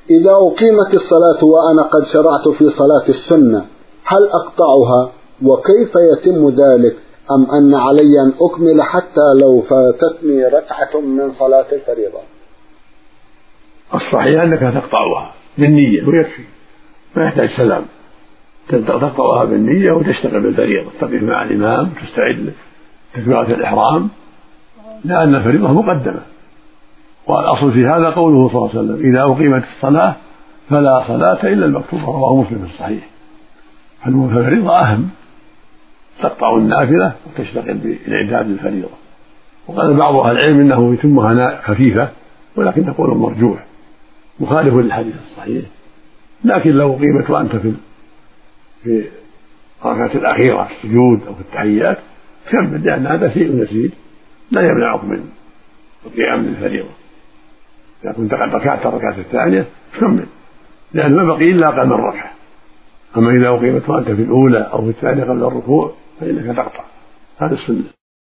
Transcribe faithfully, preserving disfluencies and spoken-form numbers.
إذا أقيمت الصلاة وأنا قد شرعت في صلاة السنة هل أقطعها وكيف يتم ذلك، أم أن علي أن أكمل حتى لو فاتتني ركعة من صلاة الفريضة؟ الصحيح أنك تقطعها بالنية ويكفي، ما يحتاج سلام، تقطعها بالنية وتشتغل بالفريضة، تقف مع الإمام تستعد تكبيرة الإحرام، لأن الفريضة مقدمة. والأصل في هذا قوله صلى الله عليه وسلم: إذا أقيمت الصلاة فلا صلاة إلا المكتوبة، رواه مسلم في الصحيح. فالفريضة أهم، تقطع النافلة وتشتغل بالإعداد للفريضة. وقال بعض أهل العلم إنه يتمها خفيفة، ولكن قول مرجوح مخالف للحديث الصحيح. لكن لو قيمت وأنت في في الركعة الأخيرة في السجود أو في التحيات كمل، لأن هذا شيء يسير لا يمنعك من القيام للفريضة. إذا كنت قد ركعت الركعة الثانية كمل، لأن ما بقي إلا أقل من ركعة. أما إذا أقيمت وأنت في الأولى أو في الثانية قبل الركوع فإنك تقطع، هذا السنة.